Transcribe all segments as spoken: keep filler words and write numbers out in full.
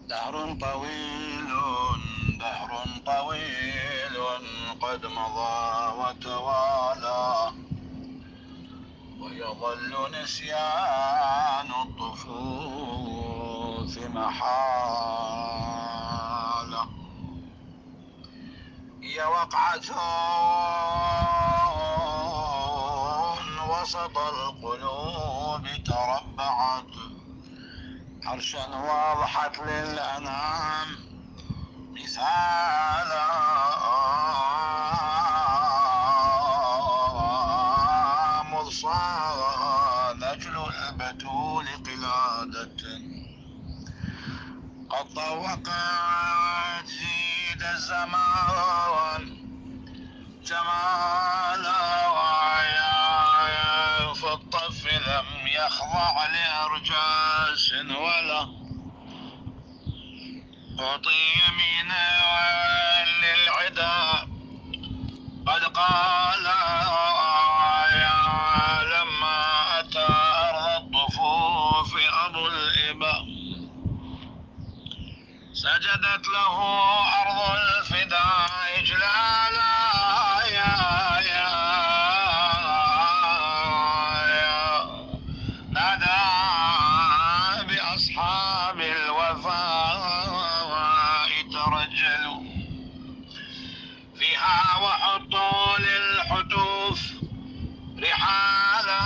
دهر طويل دهر طويل قد مضى وتوالى، ويظل نسيان الطفوف محالة. هي وقعة وسط القلوب تربعت، عرشا واضحت للأنام مثالا، مذ صار نجل البتول قلادة، قد طوقت زيد الزمان جمالا، وعيا في الطف لم يخضع لأرجاس ولا أعطي يمينا للعدا، قد قال لما أتى أرض الضفوف أبو الإباء، سجدت له أرض الفداء إجلالا، يا يا يا نادى بأصحاب الوفاء ترجلوا فيها وحطوا للحتوف رحالا،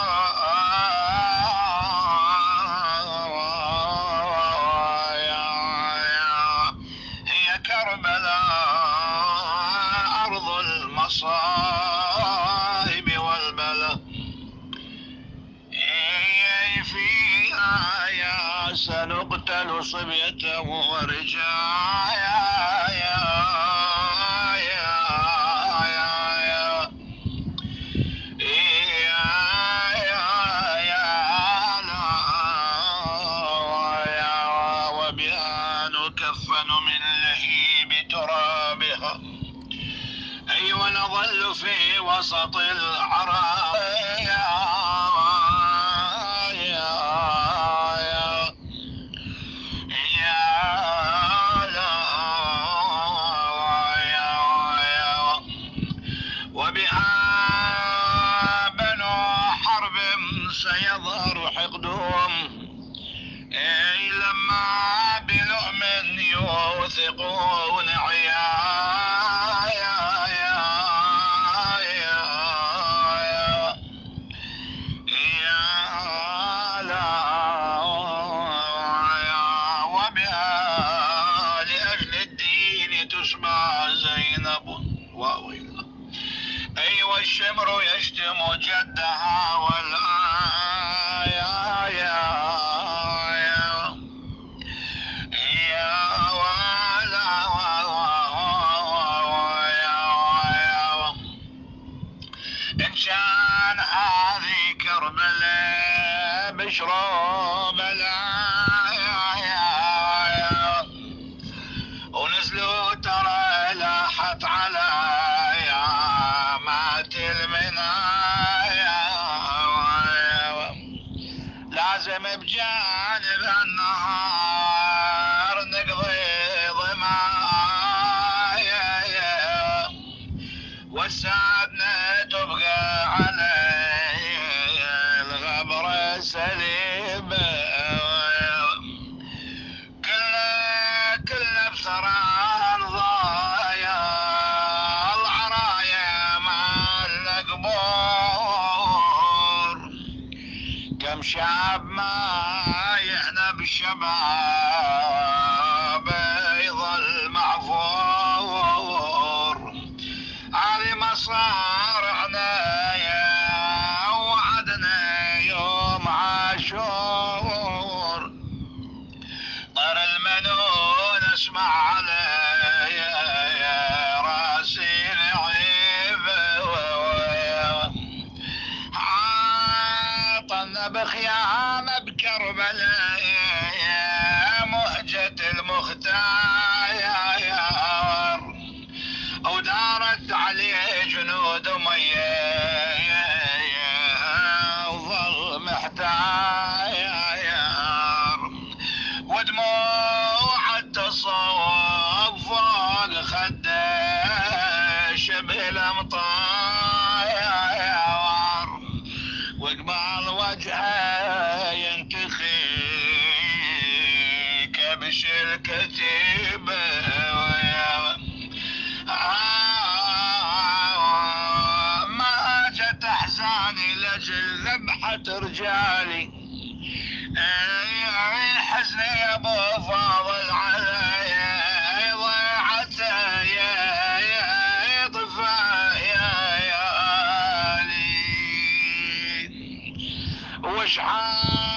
هي كربلاء أرض المصائب والبلاء، هي فيها يا سنقتل صبية ورجايا، يا يا يا يا يا لا يا، وبها نكفن من لهيب ترابها، أي ونظل في وسط العرايا، يا يا يا لا يا يا، وبها بنو حرب سيظهر حقدهم، أي لما بلؤم يوثقون عيا، يا يا يا يا لا يا، وبها لأجل الدين تشبع زينب وويلة، أي والشمر يشتم جدها والآية، يا يا يا ولا يا، إن شان هذه كربلاء بشروا بلايا، ونزلوا ترى لاحت على مات المنايا، لازم بجانب النهار نقضي ضمايا، والسعدنا تبقى علي الغبر سليب، كله كله بثرى الضايا العرايا مع القبور، كم شعب ما يحنى بالشباب يظل معفور، هذه مصارعنا يا وعدنا يوم عاشور، طر المنون اسمع علي يا راسي نعيب، عاطلنا بخيامه بكربلاء مهجة المختار، ودارت عليه جنود أمية وظل محتار، ودموع وجهه ينتخي كبش الكتيبة ما جت احزاني لاجل ذبحة رجالي حزن يا ابو فاضل علي ضيعته يا يا طفا يا يا لي وش